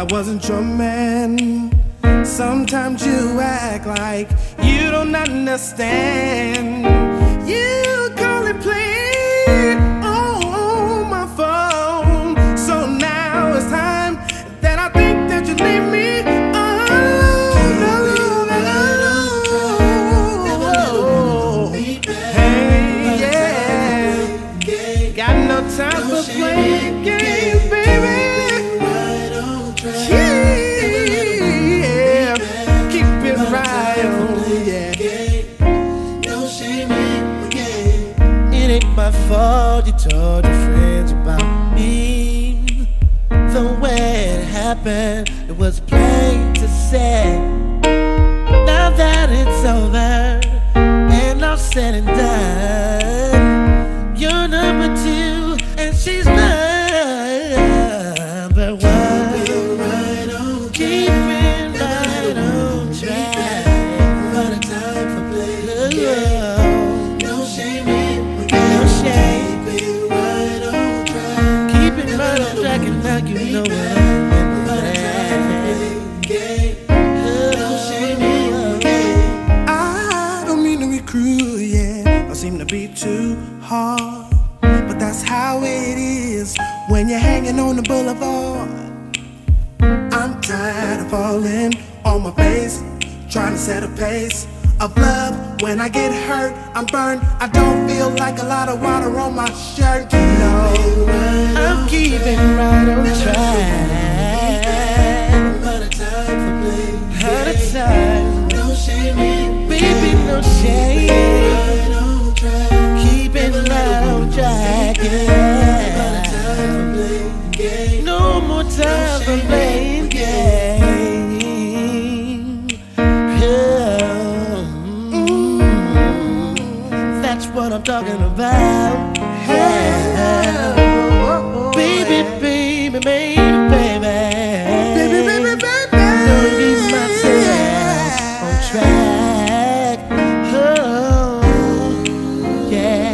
I wasn't your man. Sometimes you act like you don't understand. You call and play on my phone. So now it's time that I think that you leave me alone. Hey, yeah. Got no time for playing games, baby. Yeah, keep it right on, yeah. No shame in the game. It ain't my fault you told your friends about me. The way it happened, it was plain to say. Now that it's over and all said and done, you're number two and she's number one. You know what I don't mean to be cruel, yeah. I seem to be too hard, but that's how it is when you're hanging on the boulevard. I'm tired of falling on my face, trying to set a pace of love. When I get hurt, I'm burned. I don't feel like a lot of water on my shirt. You know, I'm keeping right on track. Out of time, no shame, baby, no shame. Keeping right on track, yeah. No more time for playing games. That's what I'm talking about. Yeah. Baby, baby, baby, baby, baby, baby, baby. Don't leave myself on track. Oh, yeah.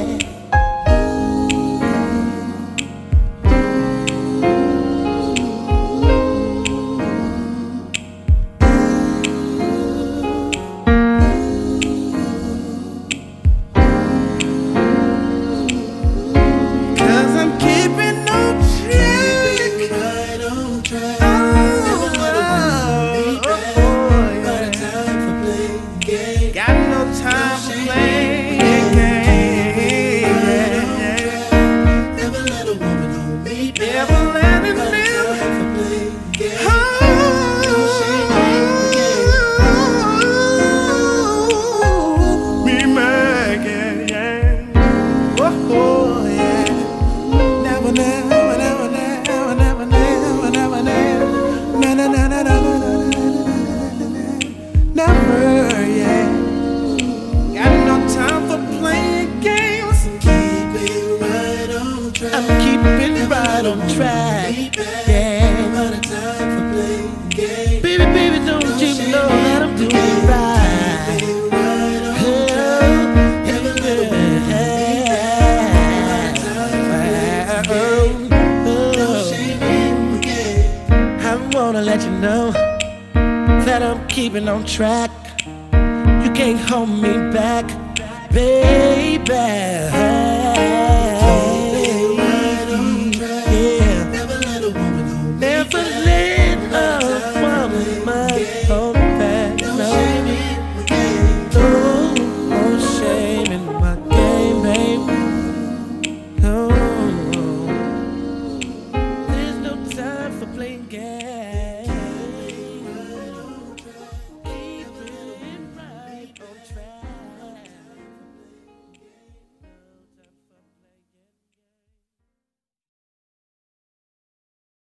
I'm keeping right on track, yeah. Baby, baby, don't you know that I'm doing it right? I wanna let you know that I'm keeping on track. You can't hold me back, baby.